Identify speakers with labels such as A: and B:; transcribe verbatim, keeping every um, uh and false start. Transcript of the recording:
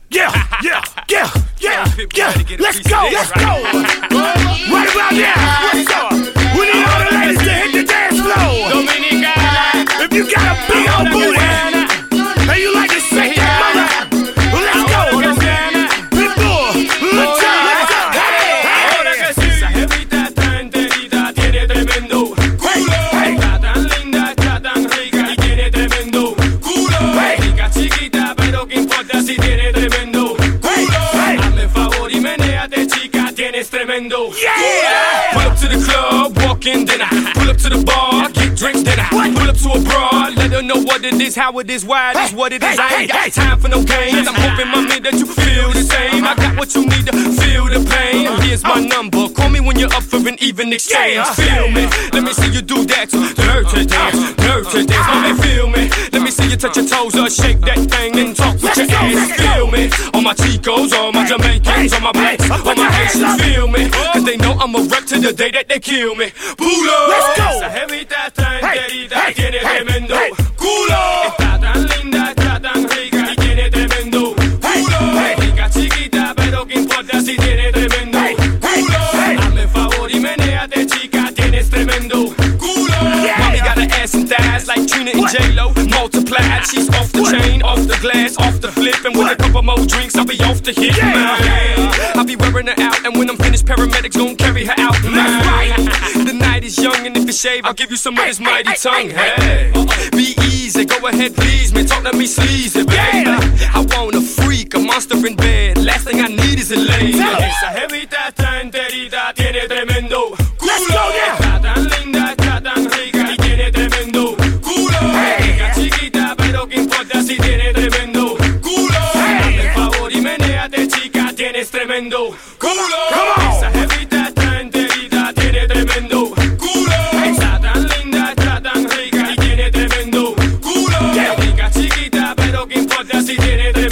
A: Yeah, yeah, yeah, yeah, yeah. Let's go, let's go. Right about now, what's up? We need all the ladies to hit the dance floor. Dominicana. If you got a big old booty and you like to shake that mother, well, let's go. Pitbull, let's go.
B: Ahora que sí, esa jevita está enterita, tiene tremendo culo. Está tan linda, está tan rica y tiene tremendo culo. Rica chiquita, pero qué importa si tiene tremendo culo. Hazme el favor y menéate, chica, tienes tremendo culo. Pull up to the club, walk in, then I pull up to the bar, get drinks, then I pull up to a broad, let her know what it is, how it is, why it is, what it is. I ain't got time for no games. I'm hoping, mommy, that you feel the same. I got what you need to feel the pain. Here's my number. Call me when you're up for an even exchange. Feel me. Let me see you do that dirty dance, dirty dance. Mommy, feel me. Let me see you touch your toes or shake that thing and talk with your ass. Feel me. All my Chicos, all my Jamaicans, all my blacks, all my Haitians. Feel me. Cause they know I'm a wreck to the day that they kill me. Pull up.
A: Let's go.
B: Esa jevita está enterita, tiene tremendo culo. Está tan linda, está tan rica y tiene tremendo culo. Rica chiquita, pero qué importa si tiene tremendo culo. Hazme el favor y menéate, chica, tienes tremendo culo. Mommy got her ass and thighs like Trina and J-Lo multiplied. She's off the chain, off the glass, off the flip, and with a couple more drinks, I'll be off the hit. I'll be wearing her out, and when I'm finished, paramedics gon' carry her out. That's right. The night is young, and if you shave, I'll give you some of this mighty tongue. Hey, be easy, go ahead, please, man. Talk to me sleazy, baby. I want a freak, a monster in bed. Last thing I need is a lady. Esa jevita está enterita, tiene tremendo culo. Está tan linda, está tan rica y tiene tremendo culo. Rica chiquita, pero qué importa si tiene tremendo culo. Hazme el favor y menéate, chica, tienes tremendo culo. Esa jevita está enterita, tiene tremendo culo. Está tan linda, está tan rica y tiene tremendo culo. Rica chiquita, pero qué importa si tiene tremendo